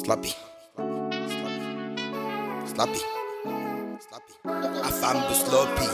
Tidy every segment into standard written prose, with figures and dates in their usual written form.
Sloppy. Afambu sloppy.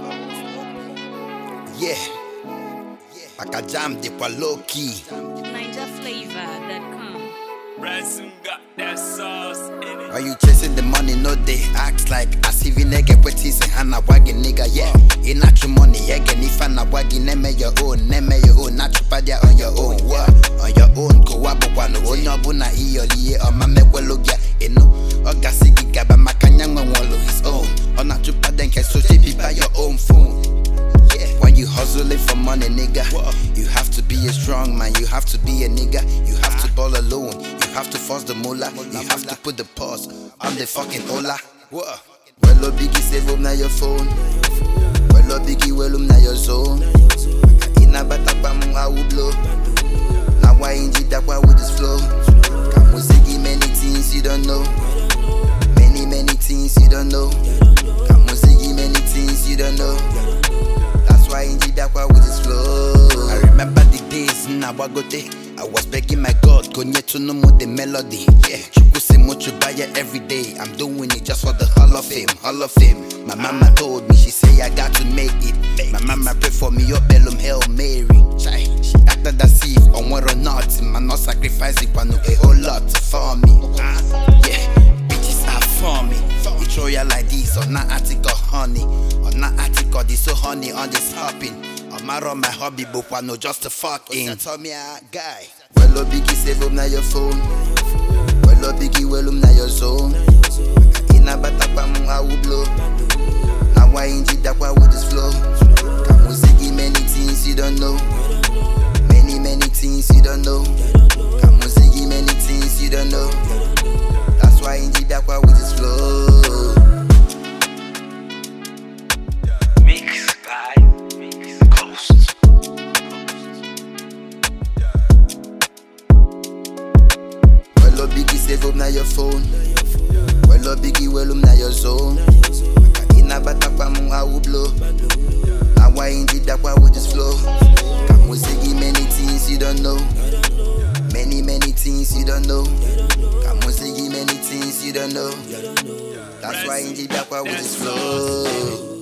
Yeah. Pakajam de kwa low key. NigerFlavor.com. Ransom got that sauce in it. Why you chasing the money? No, they act like as if you nigga wet is a hana wagging nigga, yeah. In natural money, again, if I'm not wagging, name your own, natural padia on your own, what? On your own, go up, one, on your buna, early, or my mewelogia, or gasigi gaba, makanyang, one his own, or natural paden, so be by your own phone. When you hustling for money, nigga, you have to be a strong man, you have to be a nigga, you have to ball alone, you have to force the moolah, you have to put the pause on the fucking hola. Well, biggie save up na your phone, well, biggie well na your zone. Ina batapamu I will blow. Now why inji that why with this flow? Kamuzigi many things you don't know, many things you don't know. Kamuzigi many things you don't know. Why in Jidakwa with his flow? I remember the days in Awagote. I was begging my God, konye to know more the melody. Yeah, Chukuse Mochubaya every day. I'm doing it just for the Hall of Fame. My mama told me, she say I got to make it. My mama pray for me, your bellum Hail Mary. She acted as if on what or not, man not sacrifice it, but no a whole lot for me. Yeah, bitches are for me. You throw ya like this on that article, honey. On that article, this so honey on this hopping. On my hobby, but no just a fucking. Tell me a guy. Well, biggie save up na your phone. Well, biggie well na your zone. Ina batapamu I will blow. Now why in Jidakwa with this flow? Kamuzigi many things you don't know. Many things you don't know. Kamuzigi many things you don't know. That's why in Jidakwa with this flow. Mixed by Ghost. Well, biggie save up na your phone. Well, biggie well na your zone. Ina batapamu I will blow. Now why in Jidakwa with this flow? Kamuzigi many things you don't know. Many things you don't know. Kamuzigi many things you don't know. That's why in Jidakwa with this flow.